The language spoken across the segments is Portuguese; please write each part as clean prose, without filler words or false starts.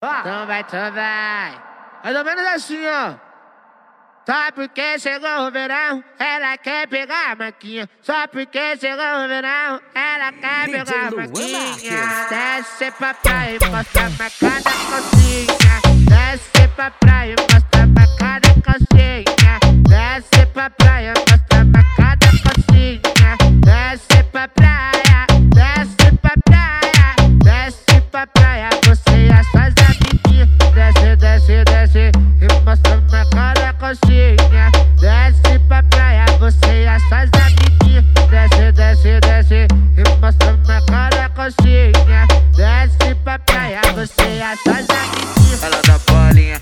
Então vai. Mais ou menos assim, ó. Só porque chegou o verão, ela quer pegar a maquinha. Só porque chegou o verão, ela quer pegar a maquinha. Desce pra praia e mostra pra cada calcinha. Desce pra praia e mostra pra cada calcinha. Desce pra praia e mostra pra cada calcinha. Desce pra praia, desce pra praia. Desce pra praia, você e as suas amiguinhas. Desce e mostra pra cada calcinha. Desce pra praia, você e as suas amiguinhas. Desce e mostra pra cada calcinha. Desce pra praia, você e as suas amiguinhas. Ela dá palhinha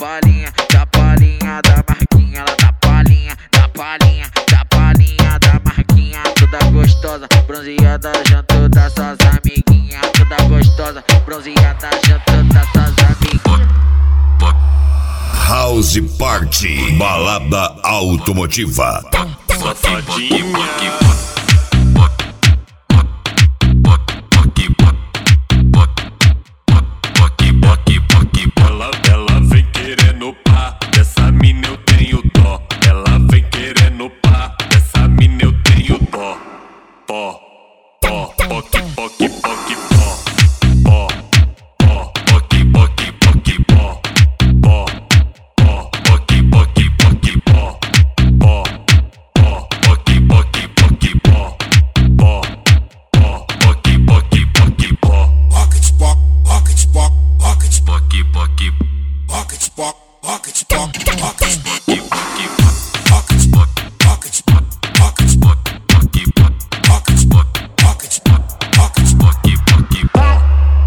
da marquinha. Ela dá palhinha da marquinha. Toda gostosa, bronzeada junto das suas amiguinhas. Toda gostosa, bronzeada junto das suas amiguinhas. House Party, balada automotiva. Ela vem querendo pá, dessa mina eu tenho dó. Ela vem querendo pá, dessa mina eu tenho dó. Pó, poque, pó. Pó, poque, pó. Pó, poque, pó. Pó, poque, pó. Pó, poque, pó. Rocket pop, rocket pop, rocket pop, Poque, rocket pop, rocket pop, rocket pop, poque, rocket pop, rocket pop, rocket pop, poque, rocket pop, rocket pop, rocket pop. poque, pó.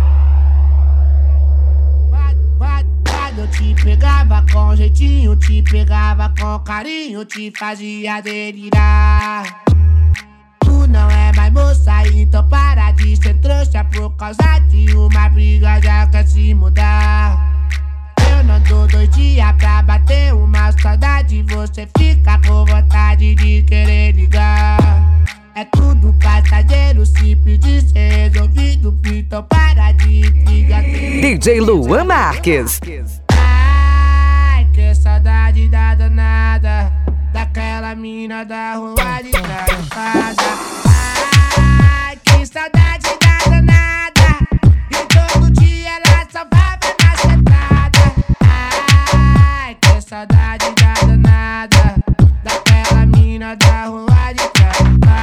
Quando eu te pegava com jeitinho, te pegava com carinho, te fazia delirar. Tu não é mais moça, então para de ser trouxa. Por causa de uma briga já quer se mudar. Eu não dou 2 dias pra bater uma saudade. Você fica com vontade de querer ligar. É tudo passageiro, se pedir ser resolvido. Então para de intriga. DJ Luan Marques. Ai, que saudade da danada, daquela mina da rua de trás. Ai, que saudade da danada, e todo dia ela só vai na sentada. Ai, que saudade da danada, daquela mina da rua de trás.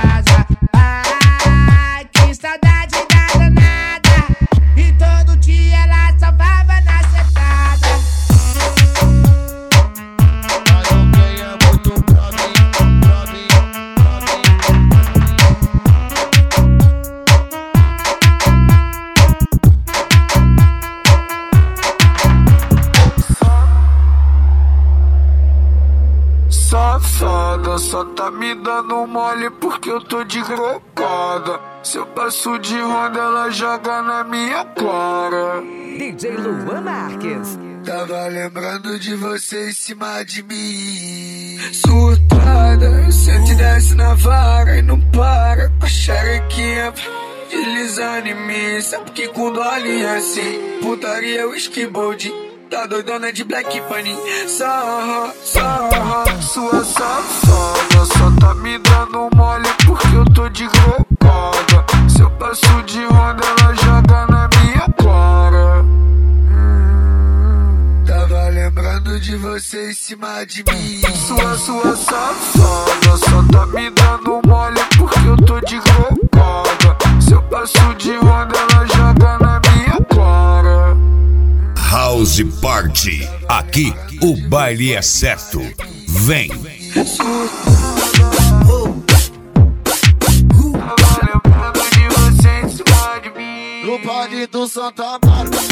Ai, que saudade da danada, e todo dia ela só vai na sentada. Safada, só tá me dando mole porque eu tô de grocada. Se eu passo de ronda, ela joga na minha cara. DJ Luan Marques. Tava lembrando de você em cima de mim. Surtada, sente e desce na vara e não para. Com a xerequinha deslizando em mim. Sabe que com dole é assim. Putaria, whisky, bold. Tá doidona de Black Bunny. Sarra, sua safada. Só tá me dando mole porque eu tô de grocada. Se eu passo de ronda, ela joga na minha cara. Tava lembrando de você em cima de mim. Sua safada. Só tá me dando mole porque eu tô de grocada. Se eu passo de ronda, ela joga na minha cara. House Party, aqui o baile é certo. Vem. Tava lembrando de você em cima de mim. No baile do Santa Amaro,